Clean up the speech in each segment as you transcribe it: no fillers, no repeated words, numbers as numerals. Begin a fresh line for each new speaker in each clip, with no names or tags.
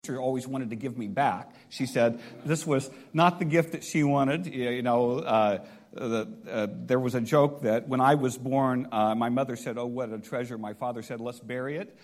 always wanted to give me back. She said this was not the gift that she wanted. There was a joke that when I was born, my mother said, "Oh, what a treasure." My father said, "Let's bury it."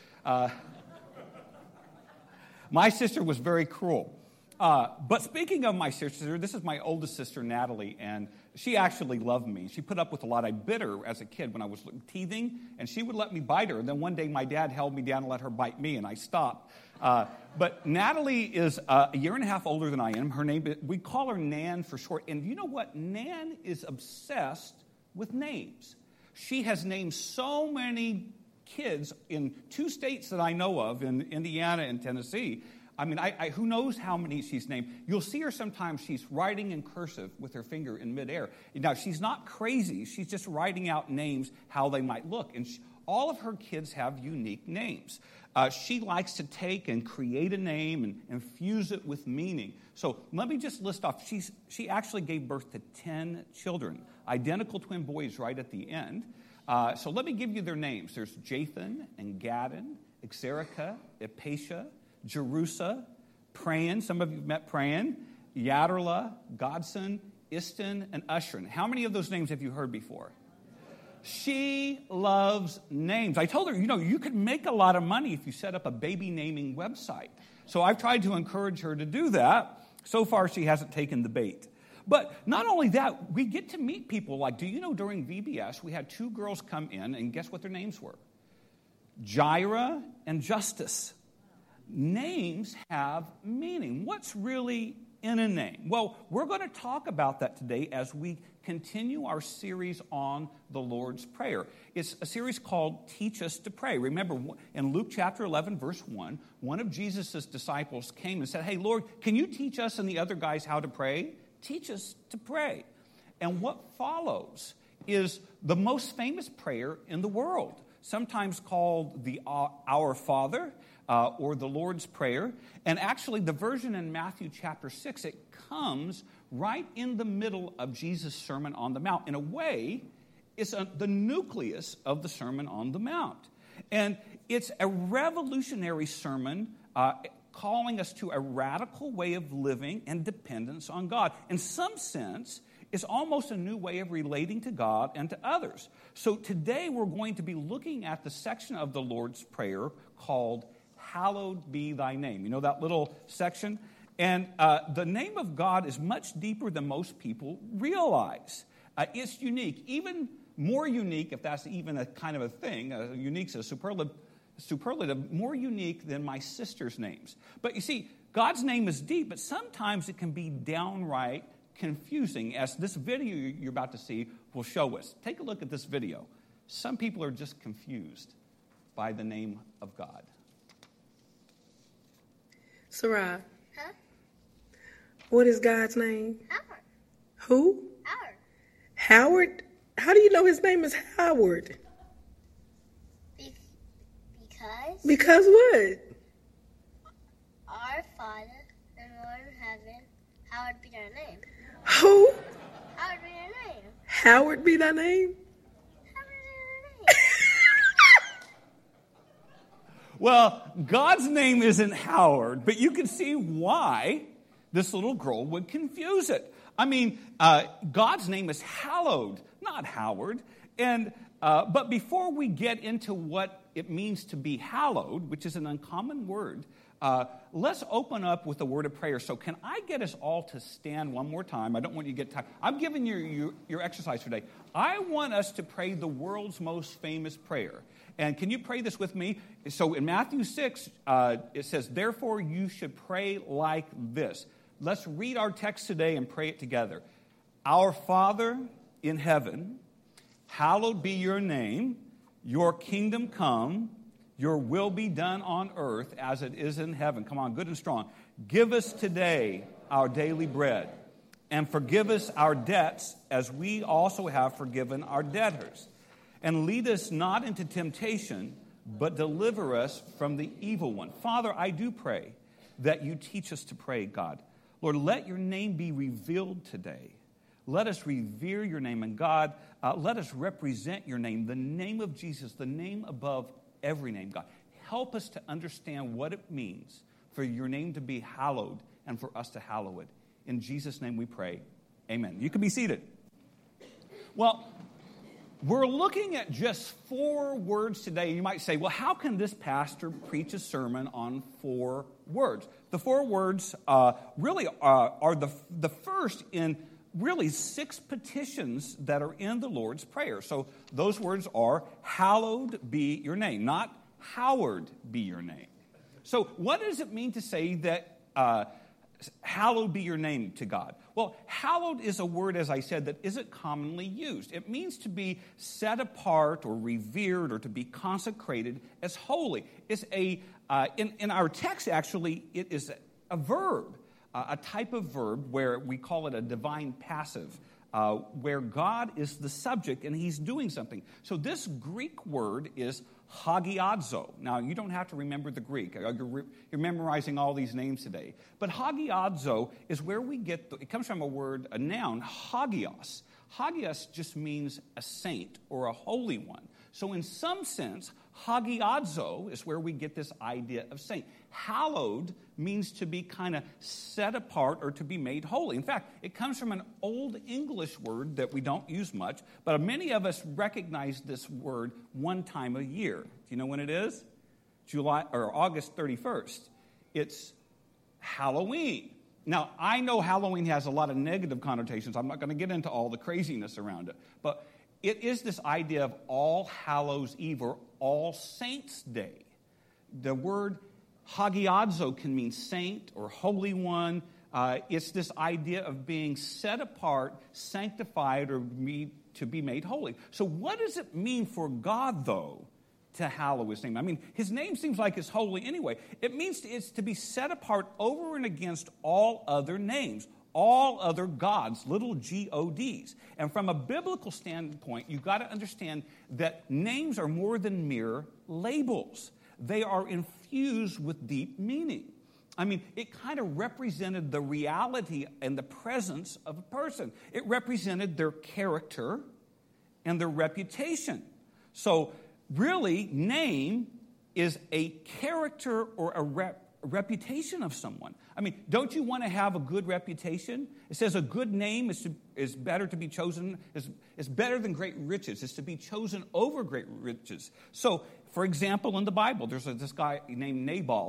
My sister was very cruel. But speaking of my sister, this is my oldest sister, Natalie, and she actually loved me. She put up with a lot. I bit her as a kid when I was teething, and she would let me bite her. And then one day my dad held me down and let her bite me, and I stopped. But Natalie is a year and a half older than I am. Her name, we call her Nan for short. And you know what? Nan is obsessed with names. She has named so many kids in 2 states that I know of, in Indiana and Tennessee. I mean, who knows how many she's named. You'll see her sometimes, she's writing in cursive with her finger in midair. Now, she's not crazy. She's just writing out names, how they might look. And all of her kids have unique names. She likes to take and create a name and infuse it with meaning. So let me just list off. She actually gave birth to 10 children, identical twin boys right at the end. So let me give you their names. There's Jathan and Gadden, Xerica, Epatia, Jerusa, Prayan. Some of you met Prayan. Yaderla, Godson, Iston, and Ushrin. How many of those names have you heard before? She loves names. I told her, you could make a lot of money if you set up a baby naming website. So I've tried to encourage her to do that. So far, she hasn't taken the bait. But not only that, we get to meet people like, do you know during VBS, we had 2 girls come in, and guess what their names were? Jaira and Justice. Names have meaning. What's really in a name? Well, we're going to talk about that today as we continue our series on the Lord's Prayer. It's a series called Teach Us to Pray. Remember, in Luke chapter 11, verse 1, one of Jesus' disciples came and said, "Hey, Lord, can you teach us and the other guys how to pray? Teach us to pray." And what follows is the most famous prayer in the world, sometimes called the Our Father, or the Lord's Prayer. And actually, the version in Matthew chapter 6, it comes right in the middle of Jesus' Sermon on the Mount. In a way, it's the nucleus of the Sermon on the Mount. And it's a revolutionary sermon calling us to a radical way of living and dependence on God. In some sense, it's almost a new way of relating to God and to others. So today we're going to be looking at the section of the Lord's Prayer called Hallowed be thy name. You know that little section? And the name of God is much deeper than most people realize. It's unique, even more unique, if that's even a kind of a thing. Unique's a superlative, more unique than my sister's names. But you see, God's name is deep, but sometimes it can be downright confusing, as this video you're about to see will show us. Take a look at this video. Some people are just confused by the name of God.
Sarah.
Huh?
What is God's name?
Howard.
Who?
Howard.
Howard? How do you know his name is Howard?
Because?
Because what?
Our Father, who art in heaven, hallowed be thy name.
Who?
Hallowed be thy name.
Howard be thy name?
Hallowed be thy name.
Well, God's name isn't Howard, but you can see why this little girl would confuse it. I mean, God's name is hallowed, not Howard. And but before we get into what it means to be hallowed, which is an uncommon word, let's open up with a word of prayer. So can I get us all to stand one more time? I don't want you to get tired. I'm giving you your exercise today. I want us to pray the world's most famous prayer. And can you pray this with me? So in Matthew 6, it says, "Therefore you should pray like this." Let's read our text today and pray it together. Our Father in heaven, hallowed be your name. Your kingdom come. Your will be done on earth as it is in heaven. Come on, good and strong. Give us today our daily bread. And forgive us our debts as we also have forgiven our debtors. And lead us not into temptation, but deliver us from the evil one. Father, I do pray that you teach us to pray, God. Lord, let your name be revealed today. Let us revere your name. And God, let us represent your name, the name of Jesus, the name above every name, God. Help us to understand what it means for your name to be hallowed and for us to hallow it. In Jesus' name we pray. Amen. You can be seated. Well, we're looking at just 4 words today. You might say, well, how can this pastor preach a sermon on 4 words? The 4 words really are the first in really 6 petitions that are in the Lord's Prayer. So those words are, hallowed be your name, not Howard be your name. So what does it mean to say that hallowed be your name to God? Well, hallowed is a word, as I said, that isn't commonly used. It means to be set apart or revered or to be consecrated as holy. It's in our text, actually, it is a verb, a type of verb where we call it a divine passive, where God is the subject and he's doing something. So this Greek word is hagiadzo. Now, you don't have to remember the Greek. You're memorizing all these names today. But hagiadzo is where we get, it comes from a noun, hagios. Hagios just means a saint or a holy one. So in some sense, hagiadzo is where we get this idea of saint. Hallowed means to be kind of set apart or to be made holy. In fact, it comes from an old English word that we don't use much, but many of us recognize this word one time a year. Do you know when it is? August 31st. It's Halloween. Now, I know Halloween has a lot of negative connotations. I'm not going to get into all the craziness around it, but it is this idea of All Hallows Eve or All Saints Day. The word hagiadzo can mean saint or holy one. It's this idea of being set apart, sanctified, or to be made holy. So what does it mean for God, though, to hallow his name? I mean, his name seems like it's holy anyway. It means it's to be set apart over and against all other names, all other gods, little G-O-Ds. And from a biblical standpoint, you've got to understand that names are more than mere labels. They are infused with deep meaning. I mean, it kind of represented the reality and the presence of a person. It represented their character and their reputation. So, really, name is a character or a reputation of someone. I mean, don't you want to have a good reputation? It says a good name is better to be chosen, is better than great riches. It's to be chosen over great riches. So, for example, in the Bible, there's this guy named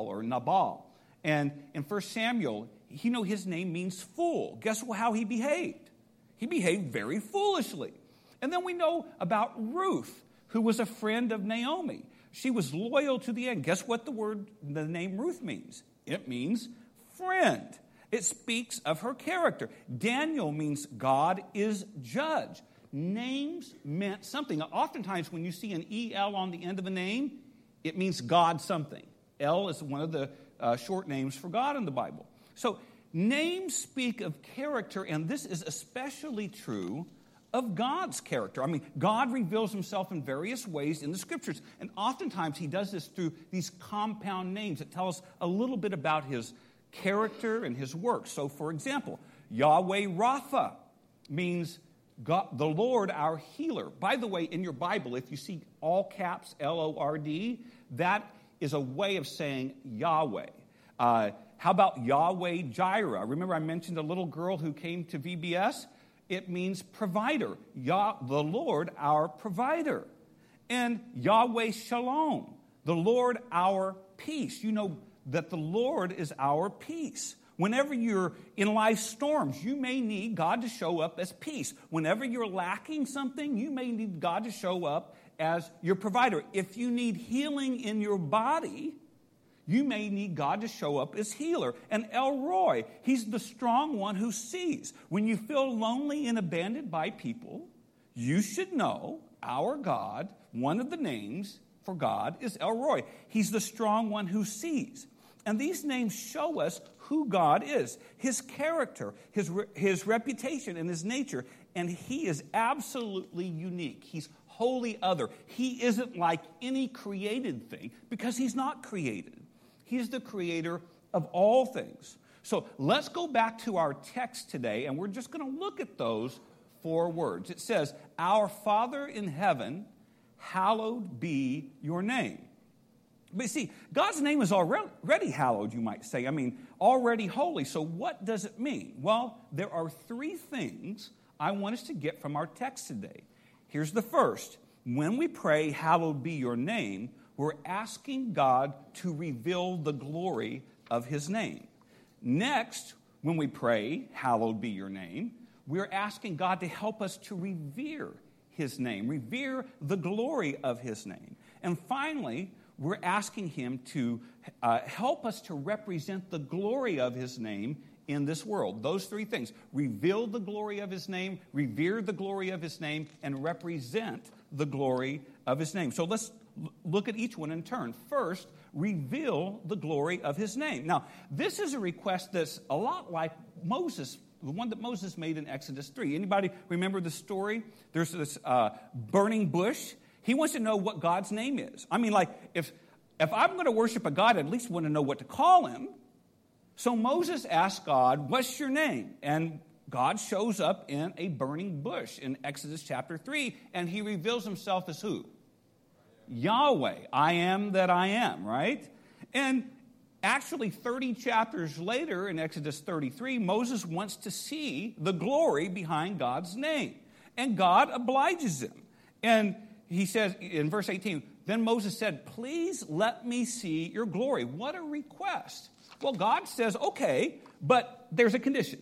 Nabal. And in 1 Samuel, his name means fool. Guess how he behaved? He behaved very foolishly. And then we know about Ruth, who was a friend of Naomi. She was loyal to the end. Guess what the name Ruth means? It means friend. It speaks of her character. Daniel means God is judge. Names meant something. Oftentimes when you see an E-L on the end of a name, it means God something. El is one of the short names for God in the Bible. So names speak of character, and this is especially true of God's character. I mean, God reveals himself in various ways in the Scriptures, and oftentimes he does this through these compound names that tell us a little bit about his character and his work. So, for example, Yahweh Rapha means God, the Lord our healer. By the way, in your Bible, if you see all caps L-O-R-D, that is a way of saying Yahweh. How about Yahweh Jireh? Remember I mentioned a little girl who came to VBS? It means provider. The Lord our provider. And Yahweh Shalom, the Lord our peace. You know that the Lord is our peace. Whenever you're in life's storms, you may need God to show up as peace. Whenever you're lacking something, you may need God to show up as your provider. If you need healing in your body, you may need God to show up as healer. And El Roi, he's the strong one who sees. When you feel lonely and abandoned by people, you should know our God, one of the names for God is El Roi. He's the strong one who sees. And these names show us who God is, his character, his reputation, and his nature. And he is absolutely unique. He's wholly other. He isn't like any created thing because he's not created. He's the creator of all things. So let's go back to our text today, and we're just going to look at those 4 words. It says, "Our Father in heaven, hallowed be your name." But see, God's name is already hallowed, you might say. I mean, already holy. So what does it mean? Well, there are three things I want us to get from our text today. Here's the first. When we pray, hallowed be your name, we're asking God to reveal the glory of his name. Next, when we pray, hallowed be your name, we're asking God to help us to revere his name, revere the glory of his name. And finally, we're asking him to help us to represent the glory of his name in this world. Those three things: reveal the glory of his name, revere the glory of his name, and represent the glory of his name. So let's look at each one in turn. First, reveal the glory of his name. Now, this is a request that's a lot like Moses, the one that Moses made in Exodus 3. Anybody remember the story? There's this burning bush. He wants to know what God's name is. I mean, like, if I'm going to worship a God, I at least want to know what to call him. So Moses asked God, what's your name? And God shows up in a burning bush in Exodus chapter 3, and he reveals himself as who? Yahweh. I am that I am, right? And actually 30 chapters later in Exodus 33, Moses wants to see the glory behind God's name. And God obliges him. And he says in verse 18, then Moses said, please let me see your glory. What a request. Well, God says, okay, but there's a condition.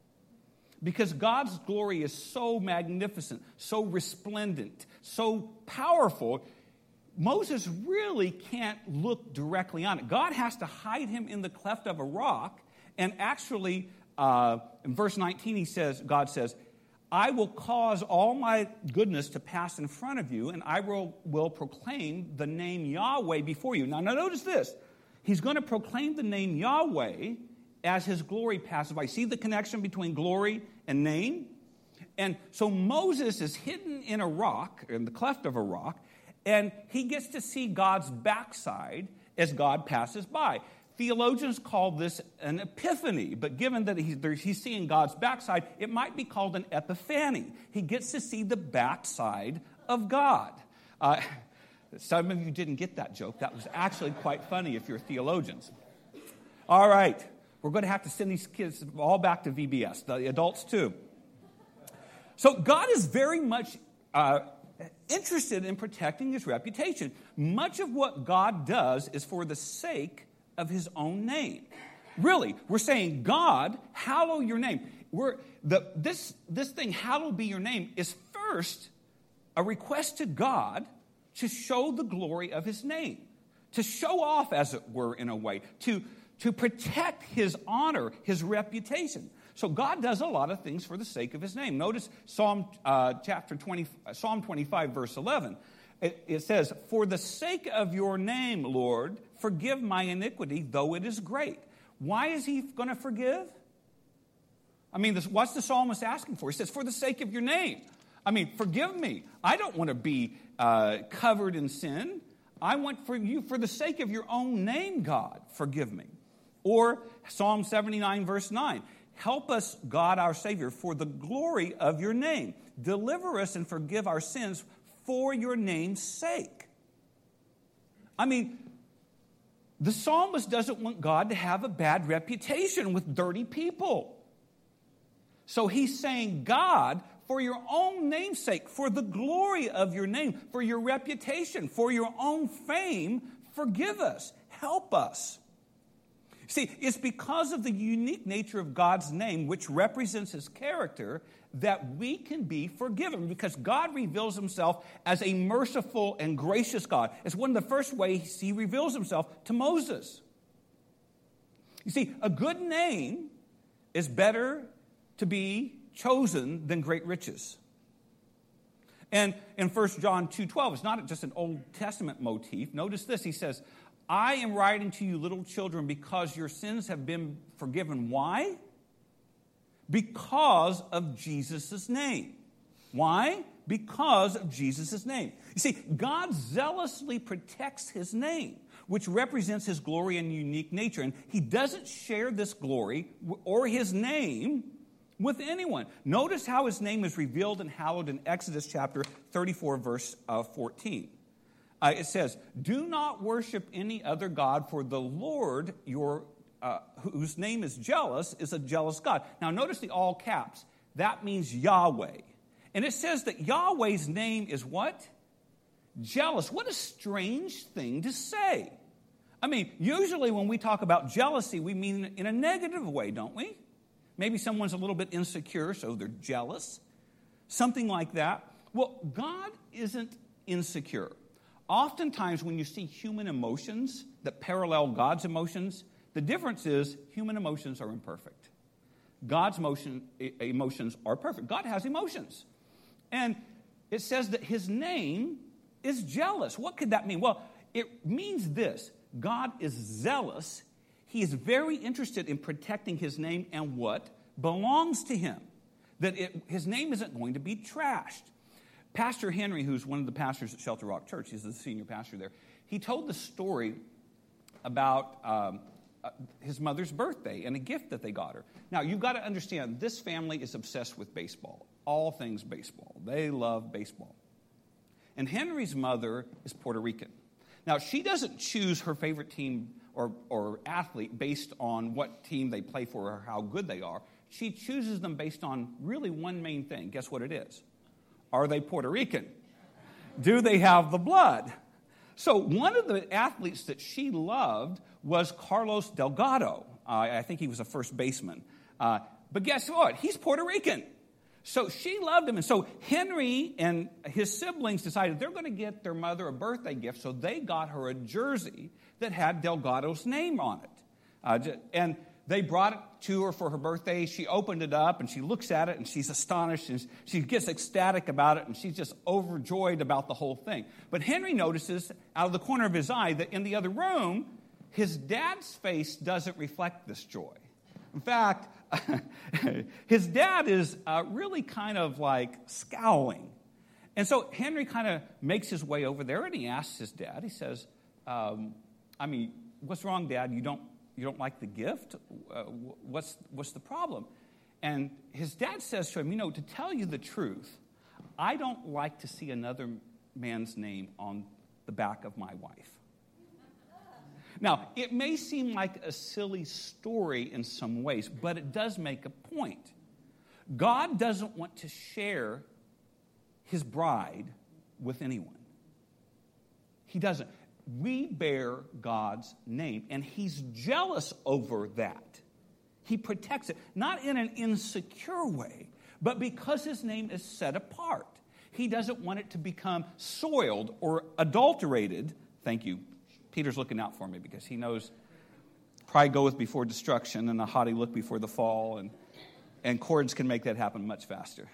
Because God's glory is so magnificent, so resplendent, so powerful, Moses really can't look directly on it. God has to hide him in the cleft of a rock. And actually, in verse 19, God says, I will cause all my goodness to pass in front of you, and I will proclaim the name Yahweh before you. Now notice this. He's going to proclaim the name Yahweh as his glory passes by. See the connection between glory and name? And so Moses is hidden in a rock, in the cleft of a rock, and he gets to see God's backside as God passes by. Theologians call this an epiphany, but given that he's seeing God's backside, it might be called an epiphany. He gets to see the backside of God. Some of you didn't get that joke. That was actually quite funny if you're theologians. All right, we're going to have to send these kids all back to VBS, the adults too. So God is very much interested in protecting his reputation. Much of what God does is for the sake of his own name. Really, we're saying, God, hallow your name. This thing, hallowed be your name, is first a request to God to show the glory of his name, to show off, as it were, in a way, to protect his honor, his reputation. So God does a lot of things for the sake of his name. Notice Psalm 25, verse 11. It says, for the sake of your name, Lord, forgive my iniquity, though it is great. Why is he going to forgive? I mean, what's the psalmist asking for? He says, for the sake of your name. I mean, forgive me. I don't want to be covered in sin. I want for you, for the sake of your own name, God, forgive me. Or Psalm 79, verse 9. Help us, God, our Savior, for the glory of your name. Deliver us and forgive our sins for your name's sake. I mean, the psalmist doesn't want God to have a bad reputation with dirty people. So he's saying, God, for your own name's sake, for the glory of your name, for your reputation, for your own fame, forgive us, help us. See, it's because of the unique nature of God's name, which represents his character, that we can be forgiven, because God reveals himself as a merciful and gracious God. It's one of the first ways he reveals himself to Moses. You see, a good name is better to be chosen than great riches. And in 1 John 2:12, it's not just an Old Testament motif. Notice this, he says, I am writing to you, little children, because your sins have been forgiven. Why? Because of Jesus' name. Why? Because of Jesus' name. You see, God zealously protects his name, which represents his glory and unique nature. And he doesn't share this glory or his name with anyone. Notice how his name is revealed and hallowed in Exodus chapter 34, verse 14. It says, do not worship any other God, for the Lord, whose name is jealous, is a jealous God. Now notice the all caps. That means Yahweh. And it says that Yahweh's name is what? Jealous. What a strange thing to say. I mean, usually when we talk about jealousy, we mean in a negative way, don't we? Maybe someone's a little bit insecure, so they're jealous. Something like that. Well, God isn't insecure. Oftentimes when you see human emotions that parallel God's emotions, the difference is human emotions are imperfect. God's emotions are perfect. God has emotions. And it says that his name is jealous. What could that mean? Well, it means this. God is zealous. He is very interested in protecting his name and what belongs to him. That his name isn't going to be trashed. Pastor Henry, who's one of the pastors at Shelter Rock Church, he's the senior pastor there, he told the story about his mother's birthday and a gift that they got her. Now, you've got to understand, this family is obsessed with baseball. All things baseball. They love baseball. And Henry's mother is Puerto Rican. Now, she doesn't choose her favorite team or athlete based on what team they play for or how good they are. She chooses them based on really one main thing. Guess what it is? Are they Puerto Rican? Do they have the blood? So one of the athletes that she loved was Carlos Delgado. I think he was a first baseman. But guess what? He's Puerto Rican. So she loved him. And so Henry and his siblings decided they're going to get their mother a birthday gift. So they got her a jersey that had Delgado's name on it. And they brought it to her for her birthday. She opened it up and she looks at it and she's astonished and she gets ecstatic about it and she's just overjoyed about the whole thing. But Henry notices out of the corner of his eye that in the other room, his dad's face doesn't reflect this joy. In fact, his dad is really kind of like scowling. And so Henry kind of makes his way over there and he asks his dad, he says, what's wrong, Dad? You don't like the gift? What's the problem? And his dad says to him, to tell you the truth, I don't like to see another man's name on the back of my wife. Now, it may seem like a silly story in some ways, but it does make a point. God doesn't want to share his bride with anyone. He doesn't. We bear God's name, and he's jealous over that. He protects it, not in an insecure way, but because his name is set apart. He doesn't want it to become soiled or adulterated. Thank you. Peter's looking out for me because he knows pride goeth before destruction and a haughty look before the fall, and cords can make that happen much faster.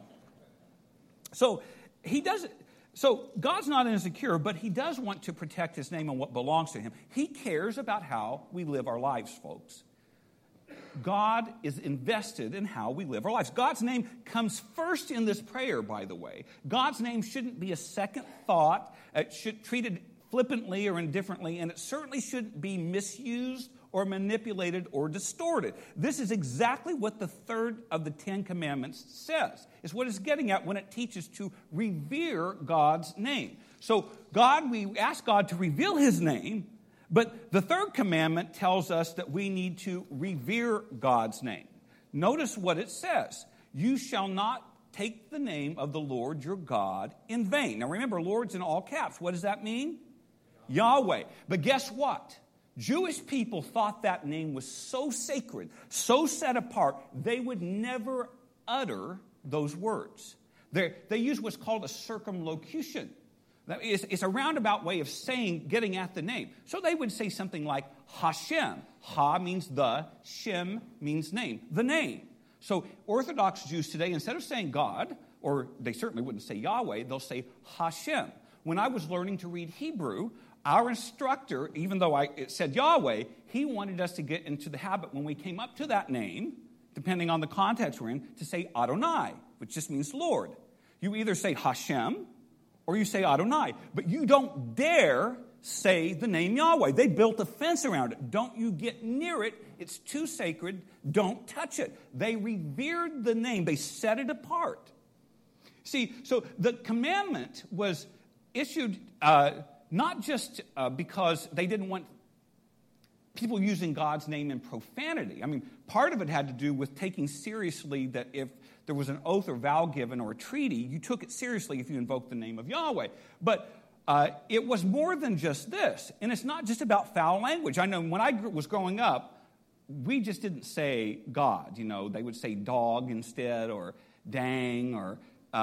So he does it. So God's not insecure, but he does want to protect his name and what belongs to him. He cares about how we live our lives, folks. God is invested in how we live our lives. God's name comes first in this prayer, by the way. God's name shouldn't be a second thought. It should treated flippantly or indifferently, and it certainly shouldn't be misused or manipulated or distorted. This is exactly what the third of the 10 Commandments says. It's what it's getting at when it teaches to revere God's name. So we ask God to reveal his name, but the third commandment tells us that we need to revere God's name. Notice what it says. You shall not take the name of the Lord your God in vain. Now remember, Lord's in all caps. What does that mean? Yahweh. But guess what? Jewish people thought that name was so sacred, so set apart, they would never utter those words. They use what's called a circumlocution. It's a roundabout way of getting at the name. So they would say something like Hashem. Ha means the, Shem means name, the name. So Orthodox Jews today, instead of saying God, or they certainly wouldn't say Yahweh, they'll say Hashem. When I was learning to read Hebrew, our instructor, even though it said Yahweh, he wanted us to get into the habit when we came up to that name, depending on the context we're in, to say Adonai, which just means Lord. You either say Hashem or you say Adonai, but you don't dare say the name Yahweh. They built a fence around it. Don't you get near it. It's too sacred. Don't touch it. They revered the name. They set it apart. See, so the commandment was issued not just because they didn't want people using God's name in profanity. I mean, part of it had to do with taking seriously that if there was an oath or vow given or a treaty, you took it seriously if you invoked the name of Yahweh. But it was more than just this. And it's not just about foul language. I know when I was growing up, we just didn't say God. You know, they would say dog instead, or dang, or,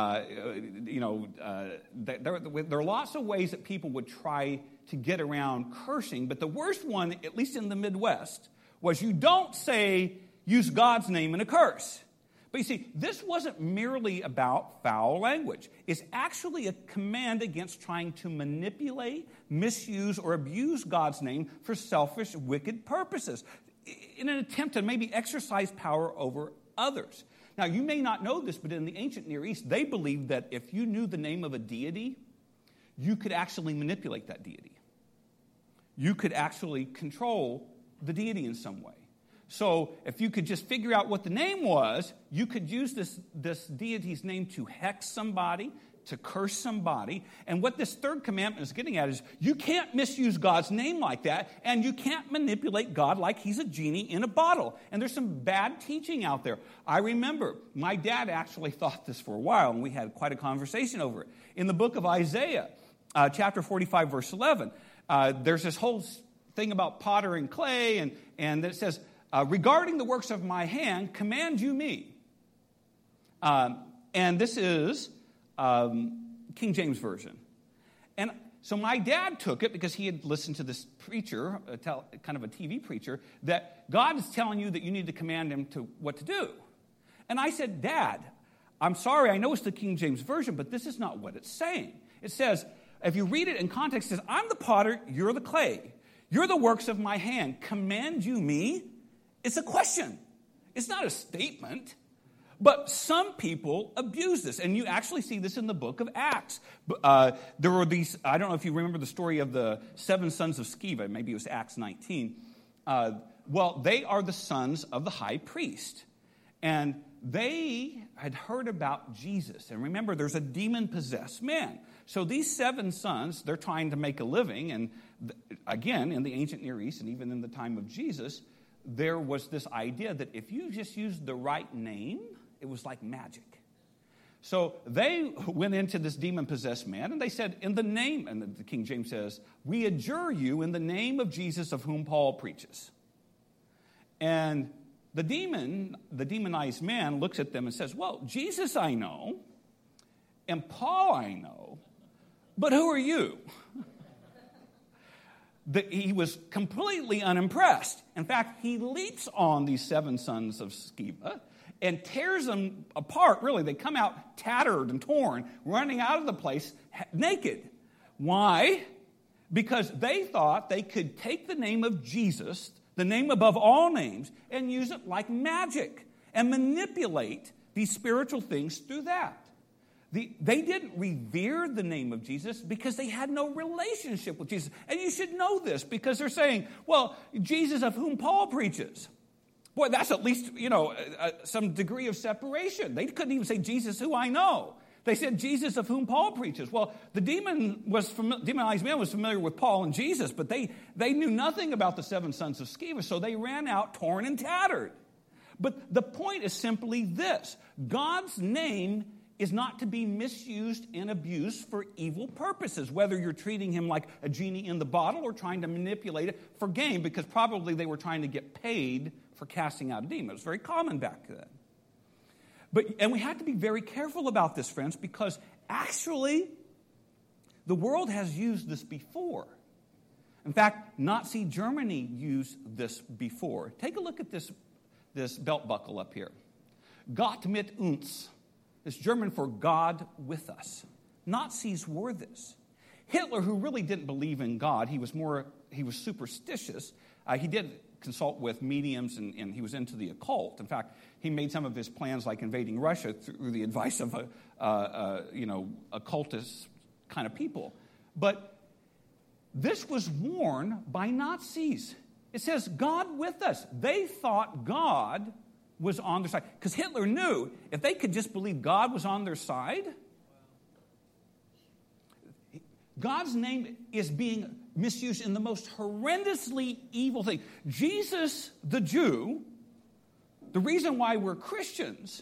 there are lots of ways that people would try to get around cursing. But the worst one, at least in the Midwest, was you don't use God's name in a curse. But you see, this wasn't merely about foul language. It's actually a command against trying to manipulate, misuse, or abuse God's name for selfish, wicked purposes in an attempt to maybe exercise power over others. Now, you may not know this, but in the ancient Near East, they believed that if you knew the name of a deity, you could actually manipulate that deity. You could actually control the deity in some way. So if you could just figure out what the name was, you could use this deity's name to hex somebody, to curse somebody. And what this third commandment is getting at is you can't misuse God's name like that, and you can't manipulate God like he's a genie in a bottle. And there's some bad teaching out there. I remember my dad actually thought this for a while, and we had quite a conversation over it. In the book of Isaiah, chapter 45, verse 11, there's this whole thing about potter and clay, and it says, regarding the works of my hand, command you me. And this is King James Version. And so my dad took it because he had listened to this preacher, kind of a TV preacher, that God is telling you that you need to command him to what to do. And I said, Dad, I'm sorry, I know it's the King James Version, but this is not what it's saying. It says, if you read it in context, it says, I'm the potter, you're the clay. You're the works of my hand. Command you me? It's a question. It's not a statement. But some people abuse this, and you actually see this in the book of Acts. There were these, I don't know if you remember the story of the 7 sons of Sceva, maybe it was Acts 19. Well, they are the sons of the high priest. And they had heard about Jesus. And remember, there's a demon-possessed man. So these 7 sons, they're trying to make a living. And again, in the ancient Near East, and even in the time of Jesus, there was this idea that if you just used the right name, it was like magic. So they went into this demon-possessed man, and they said, in the name, and the King James says, we adjure you in the name of Jesus of whom Paul preaches. And the demonized man looks at them and says, well, Jesus I know, and Paul I know, but who are you? He was completely unimpressed. In fact, he leaps on these 7 sons of Sceva and tears them apart. Really, they come out tattered and torn, running out of the place naked. Why? Because they thought they could take the name of Jesus, the name above all names, and use it like magic and manipulate these spiritual things through that. They didn't revere the name of Jesus because they had no relationship with Jesus. And you should know this because they're saying, well, Jesus of whom Paul preaches. Boy, that's at least, some degree of separation. They couldn't even say Jesus who I know. They said Jesus of whom Paul preaches. Well, the demonized man was familiar with Paul and Jesus, but they knew nothing about the 7 sons of Sceva, so they ran out torn and tattered. But the point is simply this. God's name is not to be misused and abused for evil purposes, whether you're treating him like a genie in the bottle or trying to manipulate it for gain, because probably they were trying to get paid for casting out a demon. It was very common back then. And we have to be very careful about this, friends, because actually the world has used this before. In fact, Nazi Germany used this before. Take a look at this belt buckle up here. Gott mit uns. It's German for God with us. Nazis wore this. Hitler, who really didn't believe in God, he was superstitious. He did consult with mediums, and he was into the occult. In fact, he made some of his plans, like invading Russia, through the advice of occultist kind of people. But this was worn by Nazis. It says, God with us. They thought God was on their side. Because Hitler knew if they could just believe God was on their side, God's name is being misused in the most horrendously evil thing. Jesus, the Jew, the reason why we're Christians,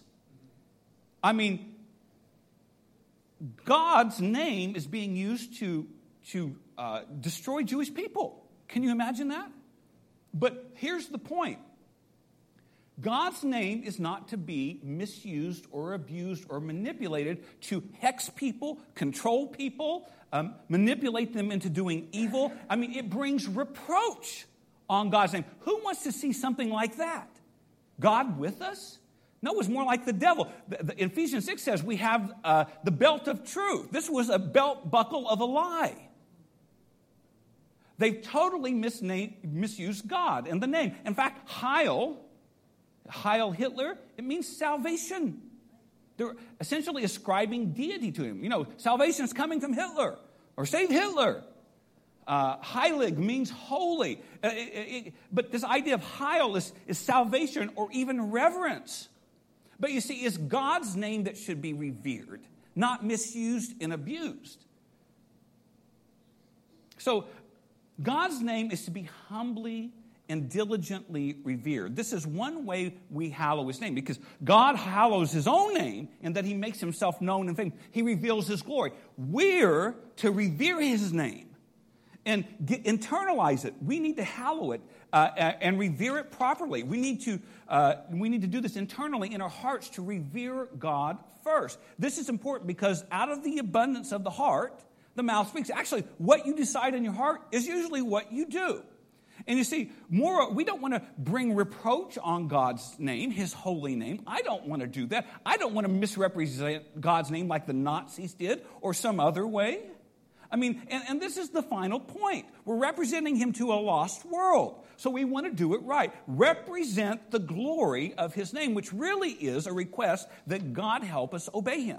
God's name is being used to destroy Jewish people. Can you imagine that? But here's the point. God's name is not to be misused or abused or manipulated to hex people, control people, manipulate them into doing evil. It brings reproach on God's name. Who wants to see something like that? God with us? No, it was more like the devil. Ephesians 6 says we have the belt of truth. This was a belt buckle of a lie. They've totally misused God and the name. In fact, Heil Hitler, it means salvation. They're essentially ascribing deity to him. Salvation is coming from Hitler, or save Hitler. Heilig means holy. But this idea of Heil is salvation or even reverence. But you see, it's God's name that should be revered, not misused and abused. So God's name is to be humbly and diligently revered. This is one way we hallow his name, because God hallows his own name in that he makes himself known and famous. He reveals his glory. We're to revere his name and internalize it. We need to hallow it and revere it properly. We need to do this internally in our hearts to revere God first. This is important because out of the abundance of the heart, the mouth speaks. Actually, what you decide in your heart is usually what you do. And you see, we don't want to bring reproach on God's name, his holy name. I don't want to do that. I don't want to misrepresent God's name like the Nazis did or some other way. And this is the final point. We're representing him to a lost world. So we want to do it right. Represent the glory of his name, which really is a request that God help us obey him.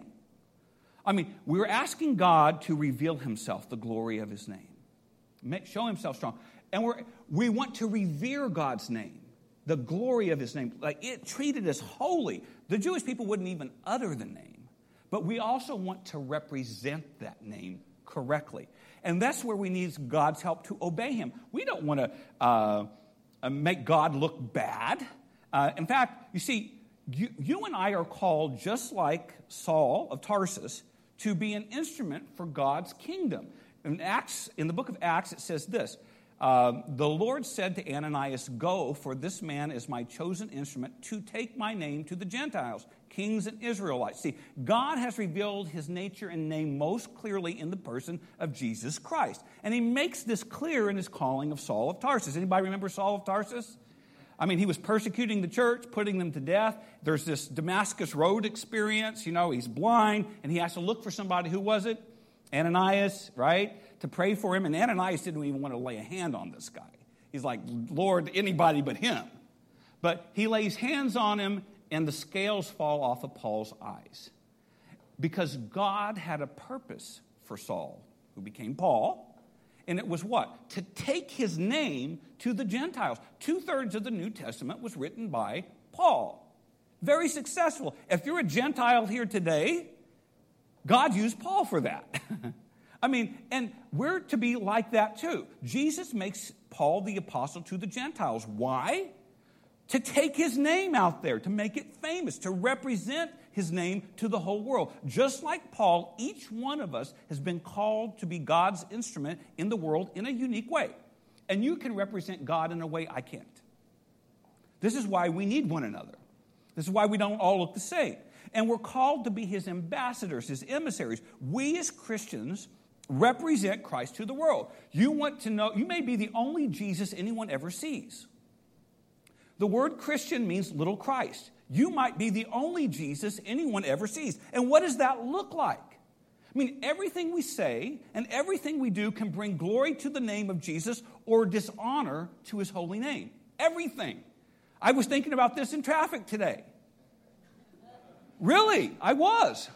We're asking God to reveal himself, the glory of his name. Show himself strong. And we want to revere God's name, the glory of his name. Treat it as holy. The Jewish people wouldn't even utter the name. But we also want to represent that name correctly. And that's where we need God's help to obey him. We don't want to make God look bad. In fact, you see, you and I are called, just like Saul of Tarsus, to be an instrument for God's kingdom. In the book of Acts, it says this. The Lord said to Ananias, "Go, for this man is my chosen instrument to take my name to the Gentiles, kings and Israelites." See, God has revealed his nature and name most clearly in the person of Jesus Christ. And he makes this clear in his calling of Saul of Tarsus. Anybody remember Saul of Tarsus? He was persecuting the church, putting them to death. There's this Damascus Road experience. He's blind, and he has to look for somebody. Who was it? Ananias, right? To pray for him. And Ananias didn't even want to lay a hand on this guy. He's like, Lord, anybody but him. But he lays hands on him, and the scales fall off of Paul's eyes. Because God had a purpose for Saul, who became Paul. And it was what? To take his name to the Gentiles. 2/3 of the New Testament was written by Paul. Very successful. If you're a Gentile here today, God used Paul for that. And we're to be like that too. Jesus makes Paul the apostle to the Gentiles. Why? To take his name out there, to make it famous, to represent his name to the whole world. Just like Paul, each one of us has been called to be God's instrument in the world in a unique way. And you can represent God in a way I can't. This is why we need one another. This is why we don't all look the same. And we're called to be his ambassadors, his emissaries. We as Christians represent Christ to the world. You want to know, you may be the only Jesus anyone ever sees. The word Christian means little Christ. You might be the only Jesus anyone ever sees. And what does that look like? Everything we say and everything we do can bring glory to the name of Jesus or dishonor to his holy name. Everything. I was thinking about this in traffic today. Really, I was.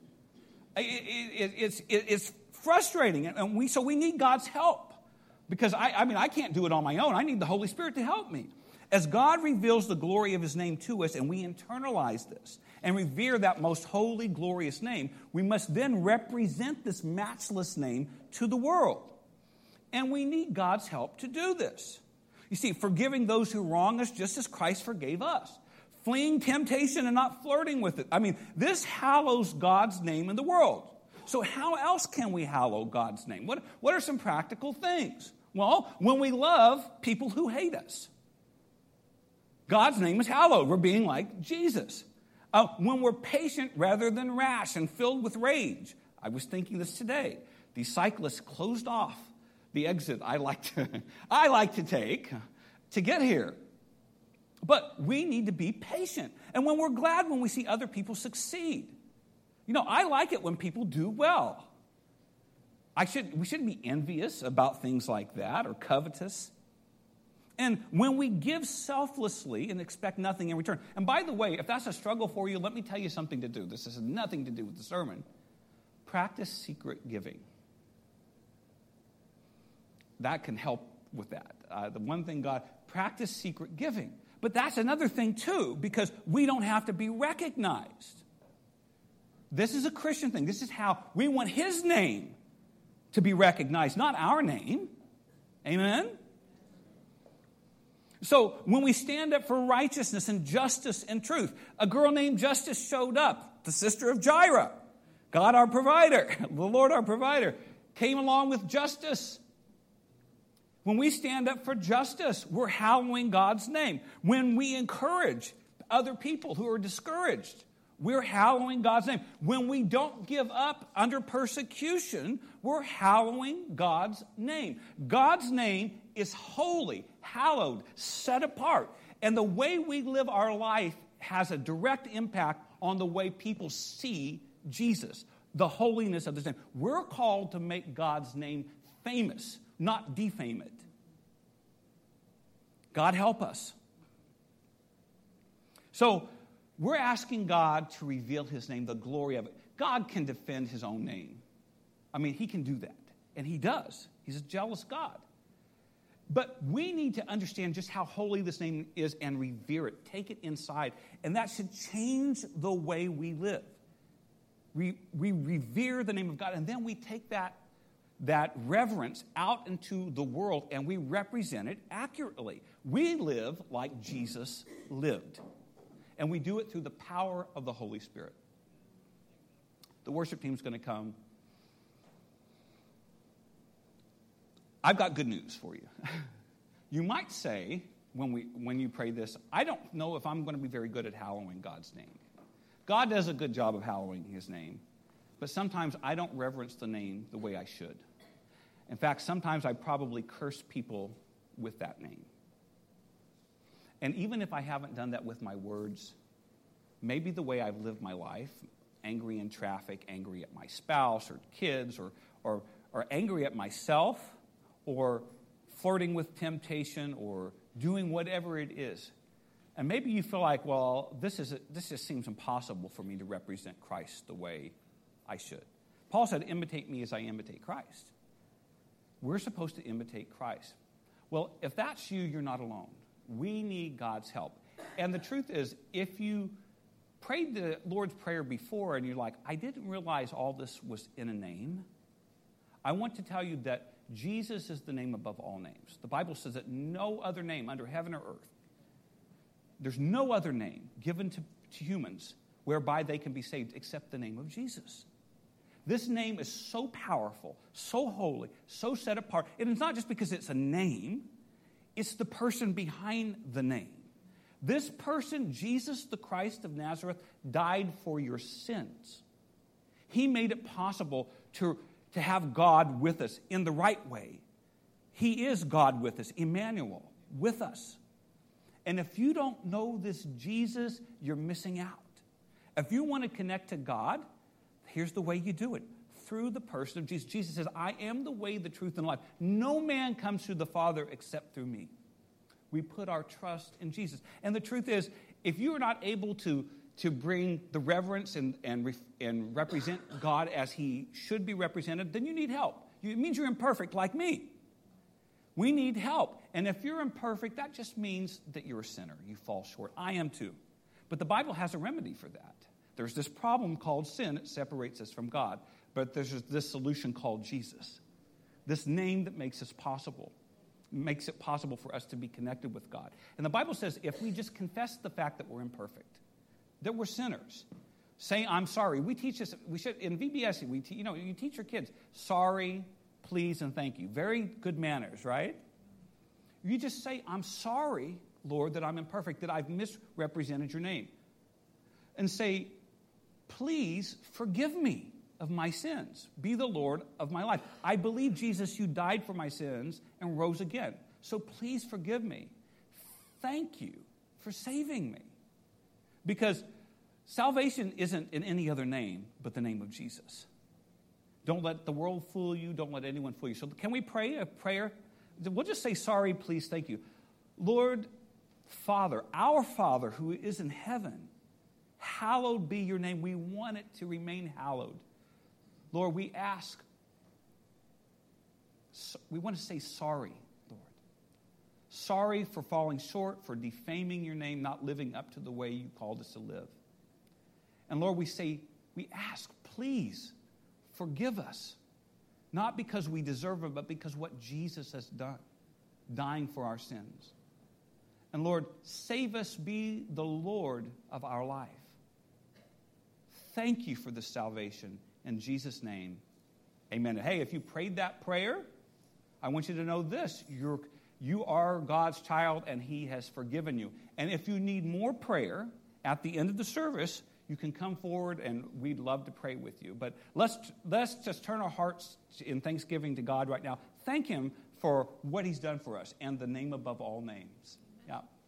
It's frustrating, and so we need God's help because I can't do it on my own. I need the Holy Spirit to help me. As God reveals the glory of his name to us and we internalize this and revere that most holy, glorious name, we must then represent this matchless name to the world. And we need God's help to do this. You see, forgiving those who wrong us just as Christ forgave us. Fleeing temptation and not flirting with it. I mean, this hallows God's name in the world. So how else can we hallow God's name? What are some practical things? Well, when we love people who hate us. God's name is hallowed. We're being like Jesus. When we're patient rather than rash and filled with rage. I was thinking this today. The cyclists closed off the exit I like to take to get here. But we need to be patient. And when we're glad when we see other people succeed. You know, I like it when people do well. We shouldn't be envious about things like that or covetous. And when we give selflessly and expect nothing in return. And by the way, if that's a struggle for you, let me tell you something to do. This has nothing to do with the sermon. Practice secret giving. That can help with that. The one thing practice secret giving. But that's another thing too, because we don't have to be recognized. This is a Christian thing. This is how we want his name to be recognized, not our name. Amen? So when we stand up for righteousness and justice and truth, a girl named Justice showed up, the sister of Jireh. God our provider, the Lord our provider, came along with justice. When we stand up for justice, we're hallowing God's name. When we encourage other people who are discouraged, we're hallowing God's name. When we don't give up under persecution, we're hallowing God's name. God's name is holy, hallowed, set apart. And the way we live our life has a direct impact on the way people see Jesus, the holiness of his name. We're called to make God's name famous, not defame it. God help us. So we're asking God to reveal his name, the glory of it. God can defend his own name. I mean, he can do that. And he does. He's a jealous God. But we need to understand just how holy this name is and revere it. Take it inside. And that should change the way we live. We revere the name of God. And then we take that reverence out into the world and we represent it accurately. We live like Jesus lived. And we do it through the power of the Holy Spirit. The worship team's going to come. I've got good news for you. You might say, when you pray this, I don't know if I'm going to be very good at hallowing God's name. God does a good job of hallowing his name, but sometimes I don't reverence the name the way I should. In fact, sometimes I probably curse people with that name. And even if I haven't done that with my words, maybe the way I've lived my life, angry in traffic, angry at my spouse or kids, or angry at myself, or flirting with temptation, or doing whatever it is. And maybe you feel like, well, this just seems impossible for me to represent Christ the way I should. Paul said, imitate me as I imitate Christ. We're supposed to imitate Christ. Well, if that's you, you're not alone. We need God's help. And the truth is, if you prayed the Lord's Prayer before and you're like, I didn't realize all this was in a name, I want to tell you that Jesus is the name above all names. The Bible says that no other name under heaven or earth, there's no other name given to humans whereby they can be saved except the name of Jesus. This name is so powerful, so holy, so set apart. And it's not just because it's a name, it's the person behind the name. This person, Jesus the Christ of Nazareth, died for your sins. He made it possible to have God with us in the right way. He is God with us, Emmanuel, with us. And if you don't know this Jesus, you're missing out. If you want to connect to God, here's the way you do it. Through the person of Jesus. Jesus says, I am the way, the truth, and life. No man comes to the Father except through me. We put our trust in Jesus. And the truth is, if you are not able to bring the reverence and represent God as he should be represented, then you need help. It means you're imperfect like me. We need help. And if you're imperfect, that just means that you're a sinner. You fall short. I am too. But the Bible has a remedy for that. There's this problem called sin. It separates us from God. But there's this solution called Jesus. This name that makes us possible. Makes it possible for us to be connected with God. And the Bible says if we just confess the fact that we're imperfect, that we're sinners, say, I'm sorry. We teach this, we should, in VBS, you teach your kids, sorry, please, and thank you. Very good manners, right? You just say, I'm sorry, Lord, that I'm imperfect, that I've misrepresented your name. And say, please forgive me of my sins. Be the Lord of my life. I believe, Jesus, you died for my sins and rose again. So please forgive me. Thank you for saving me. Because salvation isn't in any other name but the name of Jesus. Don't let the world fool you. Don't let anyone fool you. So can we pray a prayer? We'll just say, sorry, please, thank you. Lord, Father, our Father who is in heaven, hallowed be your name. We want it to remain hallowed. Lord, we want to say sorry, Lord. Sorry for falling short, for defaming your name, not living up to the way you called us to live. And Lord, we ask, please forgive us. Not because we deserve it, but because what Jesus has done, dying for our sins. And Lord, save us, be the Lord of our life. Thank you for this salvation. In Jesus' name, amen. Hey, if you prayed that prayer, I want you to know this. You are God's child, and he has forgiven you. And if you need more prayer at the end of the service, you can come forward, and we'd love to pray with you. But let's just turn our hearts in thanksgiving to God right now. Thank him for what he's done for us and the name above all names. Yeah.